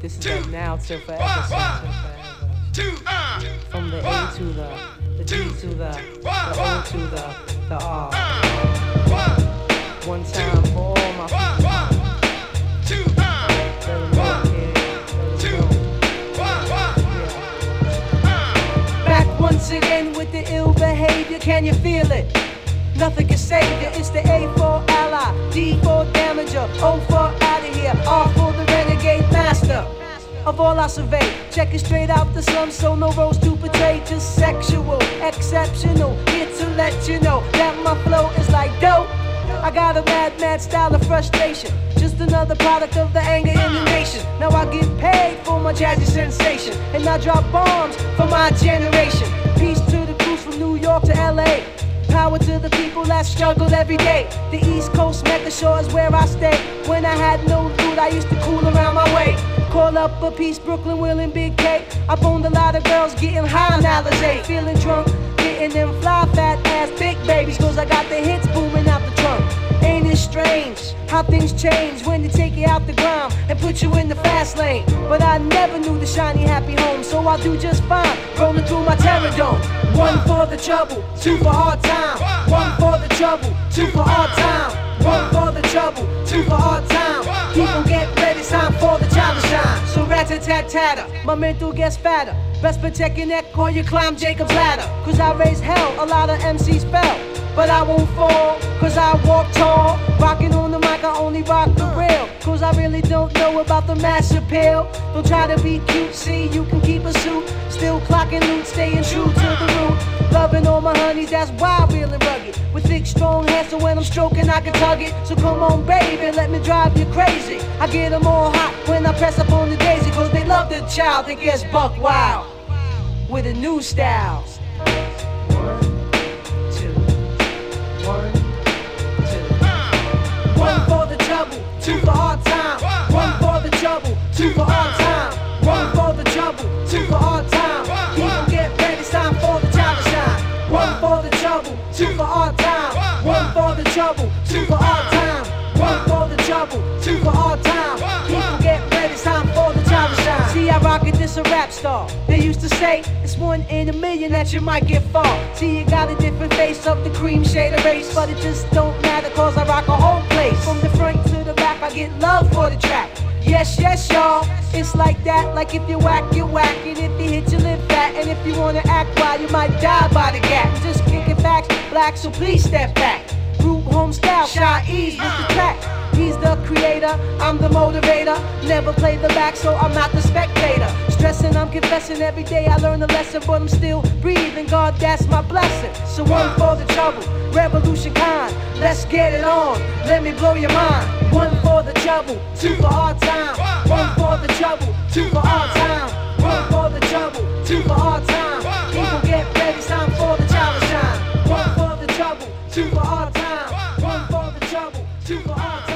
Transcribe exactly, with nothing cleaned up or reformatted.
This is the now till forever. Till forever. From the A to the, the D to the, the O to the, the R. One time for all my people. Let them know, kid. Let them know. Yeah. Back once again with the ill behavior. Can you feel it? Nothing can save you. It's the A for ally, D for damager, O for out of here, R for the renegade master of all I survey. Check it straight out the slum, so no roles to portray. Just sexual, exceptional. Here to let you know that my flow is like dope. I got a mad, mad style of frustration. Just another product of the anger in the nation. Now I get paid for my jazzy sensation, and I drop bombs for my generation. Peace to the crews from New York to L A. Power to the people that struggle every day. The East Coast Mecca Shore is where I stay. When I had no food, I used to cool around my way. Call up a piece, Brooklyn, Will, and Big K. I boned a lot of girls getting high on Alizé. Feeling drunk, getting them fly fat ass big babies. Cause I got the hits booming out the trunk. Ain't it strange how things change when they take you out the ground and put you in the fast lane? But I never knew the shiny happy home, so I do just fine rolling through my terror dome. One for the trouble, two for hard time. One for the trouble, two for hard time. One for the trouble, two for hard time. People get ready, it's time for the child to shine. So rat-a-tat-tatter, my mental gets fatter. Best protect your neck or you climb Jacob's ladder. Cause I raise hell, a lot of M Cs fell. But I won't fall, cause I walk tall. Rocking on the mic, I only rock the rail. Cause I really don't know about the mass appeal. Don't try to be cutesy, you can keep a suit. Still clocking loot, staying true to the root. Loving all my honeys, that's wild, real and rugged. With thick, strong hands, so when I'm stroking, I can tug it. So come on, baby, let me drive you crazy. I get them all hot when I press up on the daisy. Cause they love the child that gets buck wild with a new style. One, two. One for the trouble, two for hard time. One for the trouble, two for hard time. One for the trouble, two for hard time. People get ready, it's time for the child to shine. One for the trouble, two for hard time. One for the trouble, two for hard time. One for the trouble, two for hard time. People get ready, it's time for the child to shine. See, I rock it, this a rap star. They used to say it's one in a million that you might get far. See, you got a different face of the cream shade of race, but it just don't matter cause I rock a whole place. From the front to the back, I get love for the track. Yes, yes, y'all, it's like that. Like if you whack, you whack. And if you hit, you live fat. And if you wanna act wild, you might die by the gap. Just kicking facts, black, so please step back. Group home style, Shy Ease with the track. He's the creator, I'm the motivator. Never play the back, so I'm not the spectator. Stressing, I'm confessing, every day I learn a lesson. But I'm still breathing, God, that's my blessing. So one for the trouble, revolution kind. Let's get it on, let me blow your mind. One for the trouble, two for hard time. One for the trouble, two for hard time. One for the trouble, two for hard time. People get ready, it's time for the child to shine. One for the trouble, two for hard time. One for the trouble, two for hard time.